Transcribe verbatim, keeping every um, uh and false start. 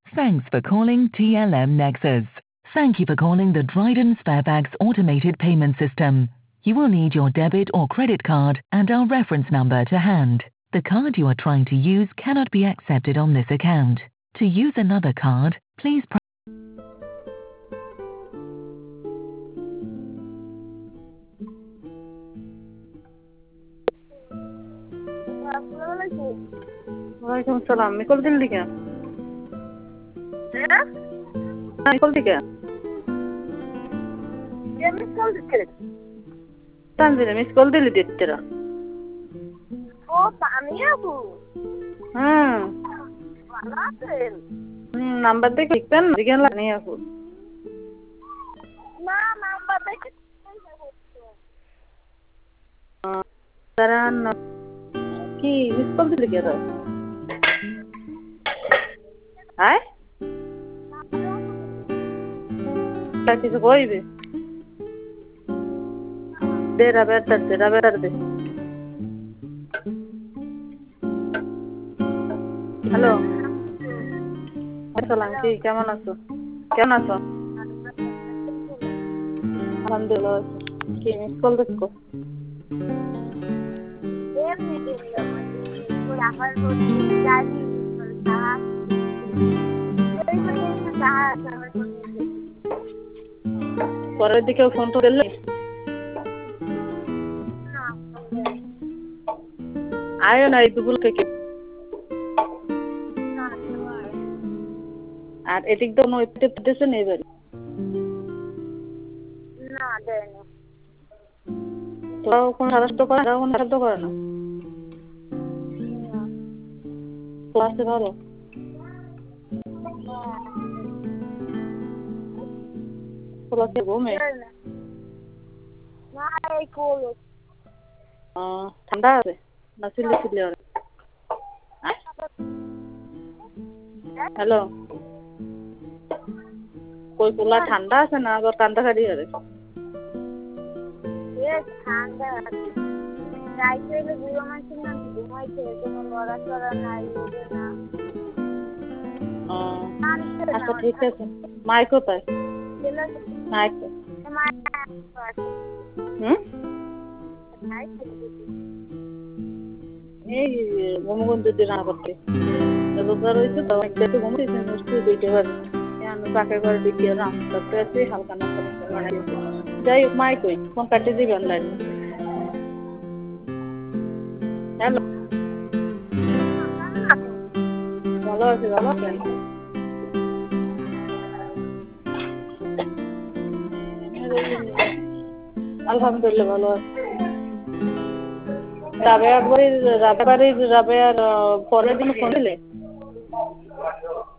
Thanks for calling T L M Nexus. Thank you for calling the Dryden Sparebags automated payment system. You will need your debit or credit card and our reference number to hand. The card you are trying to use cannot be accepted on this account. To use another card, please press ওয়ালাইকুম সালাম mickle দিল দিকে হ্যাঁ mickle দিকে কে mickle দিকে তানজিলে mickle দিলি দিতেরা ও তানিয়া বু হুম ভালো আছেন হুম নাম্বার দেখে লিখতেন দিকে লানিয়া বু না নাম্বার দেখে তারা কি মিকল দিলি কে রে আয় কিছু কইবে দেরা বেটার দেরা বেটার দে হ্যালো আসসালাম কি কেমন আছো কেমন আছো আলহামদুলিল্লাহ কি মিস কল দেখো এমনি দিলাম ওই আমার বন্ধু জানি পরের দিকে ফোন তো দিলে আয়ো না এই দুপুর থেকে আর এদিক তো নইতে দিতেছে নেই বাড়ি না দেয় না তোরাও কোনো সাহায্য করে না কোনো সাহায্য করে না ক্লাসে ভালো ক্লাসে ঘুমে না এই কোল ঠান্ডা আছে না চিল্লি চিল্লি আর হ্যালো কই পোলা ঠান্ডা আছে না আবার কান্দা কাটি আরে এ ঠান্ডা রাইতে বুড়ো মানুষ না ঘুমাইছে কোনো লড়া চড়া নাই ওঠে না আচ্ছা ঠিক আছে মাই কোথায় মাইক হুম এই ঘুমগুন যদি না করতে রোজা রয়েছে তো একসাথে ঘুমাইছে নিশ্চয়ই দিতে পারবে আমি পাকে করে দিতে রাম করতে আছি হালকা নাস্তা বানাই যাই হোক মাই কই ফোন কাটে দিবি অনলাইন হ্যালো ভালো আছে ভালো আছেন আলহামদুলিল্লাহ ভালো আছে রাবেয়া বাড়ির রাবেয়া বাড়ির রাবেয়ার পরের দিন ফোন দিলে